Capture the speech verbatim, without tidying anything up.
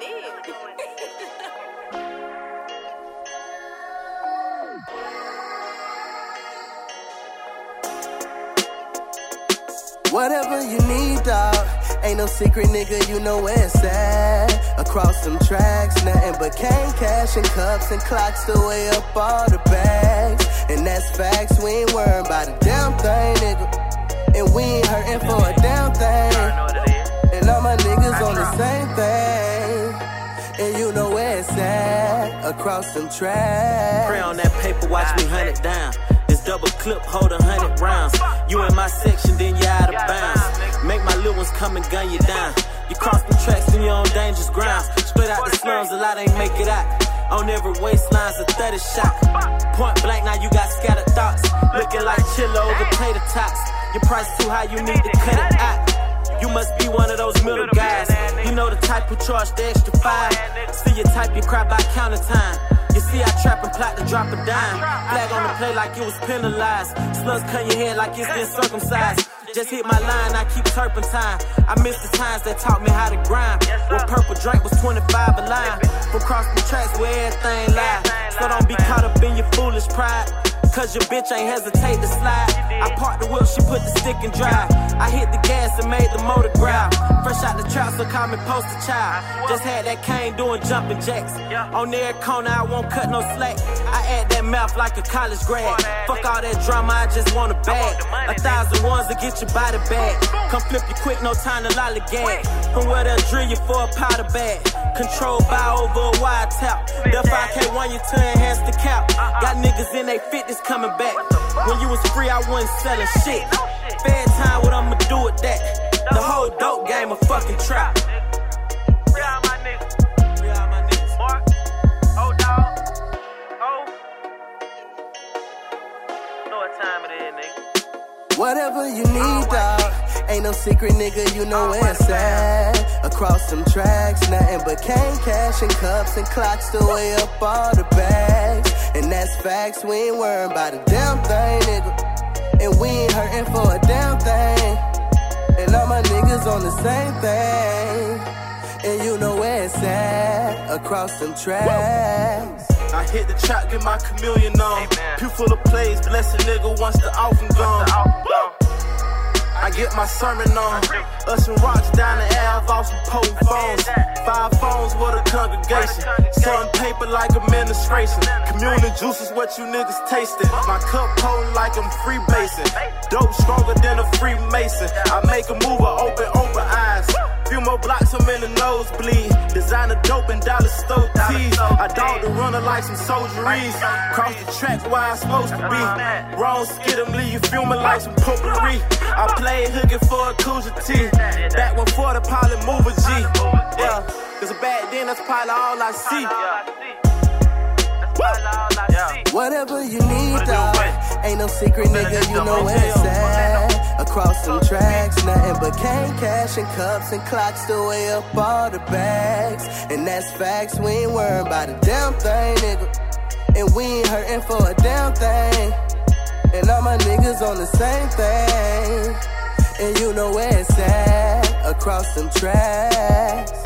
Whatever you need, dawg. Ain't no secret, nigga, you know where it's at. Across them tracks, nothing but cane, cash, and cups and clocks to weigh up all the bags. And that's facts, we ain't worried about a damn thing, nigga. And we ain't hurting for a damn thing. And all my niggas on the same thing. And you know where it's at. Across them tracks. Pray on that paper, watch me hunt it down. This double clip, hold a hundred rounds. You in my section, then you out of bounds. Make my little ones come and gun you down. You cross the tracks, then you're on dangerous grounds. Straight out the slums, a lot ain't make it out. On every waistline's a thirty shot. Point blank, now you got scattered thoughts. Looking like chillos and tater tots. Your price too high, you need to cut it out. You must be one of those middle guys. You know the type who charge the extra five. See your type, you cry by counter time. You see I trap and plot to drop a dime. Flag on the play like it was penalized. Slugs cut your head like it's been circumcised. Just hit my line, I keep turpentine. I miss the times that taught me how to grind. When purple drink was twenty-five a line. From cross the tracks where everything lies. So don't be caught up in your foolish pride. Cause your bitch ain't hesitate to slide. I parked the wheel, she put the stick in drive. I hit the gas and made the motor growl. Fresh out the trap, so call me poster child. Just had that cane doing jumping jacks. On every corner, I won't cut no slack. I add that mouth like a college grad. Fuck all that drama, I just want a bag. A thousand ones to get your body back. Come flip you quick, no time to lollygag. From where they'll drill you for a powder bag. Controlled by over a wide tap. The five K one you to enhance the cap. Got niggas in they fitness coming back. When you was free, I wasn't selling shit. Fair time, what I'ma do with that? The whole dope game a fucking trap. Free all my niggas. Free all my niggas. Mark, old dog, oh. Know what time it is, nigga. Whatever you need, dawg. Ain't no secret, nigga, you know where it's at. Across them tracks, nothing but cane, cash, and cups and clocks to weigh up all the bags. And that's facts, we ain't worried about a damn thing, nigga. And we ain't hurting for a damn thing. And all my niggas on the same thing. And you know where it's at. Across them tracks. I hit the trap, get my chameleon on. Pew full of plays, bless a nigga once the off and gone. I get my sermon on. Us and rocks down the Ave off some potent phones. Five phones with a congregation. Selling paper like administration. Communion juice is what you niggas tasting. My cup potent like I'm freebasing. Dope stronger than a Freemason. I make a move with open, open eyes. Few more blocks, I'm in the nosebleed. Designer dope and dollar store tees. I dog the runner like some soldieries. Cross the track where I'm supposed to be. Wrong skid him, leave you fuming like some potpourri. I played hooking for a Kuja T. Back when for the pilot move a G. Yeah, cause back then that's probably all I see. Whatever you need, dawg. Ain't no secret, nigga, you know where it's at. Across them tracks, nothing but cane, cash, and cups and clocks to weigh up all the bags. And that's facts, we ain't worried about a damn thing, nigga. And we ain't hurting for a damn thing. And all my niggas on the same thing. And you know where it's at. Across them tracks.